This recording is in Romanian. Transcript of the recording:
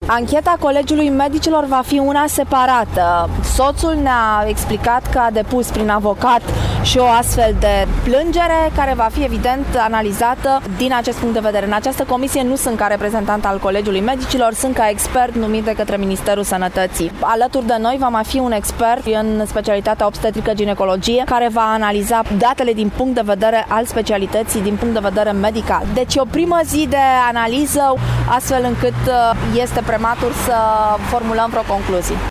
Ancheta Colegiului Medicilor va fi una separată. Soțul ne-a explicat că a depus prin avocat și o astfel de plângere care va fi evident analizată din acest punct de vedere. În această comisie nu sunt ca reprezentant al Colegiului Medicilor, sunt ca expert numit de către Ministerul Sănătății. Alături de noi va mai fi un expert în specialitatea obstetrică-ginecologie care va analiza datele din punct de vedere al specialității, din punct de vedere medical. Deci o primă zi de analiză, astfel încât este prematur să formulăm vreo concluzie.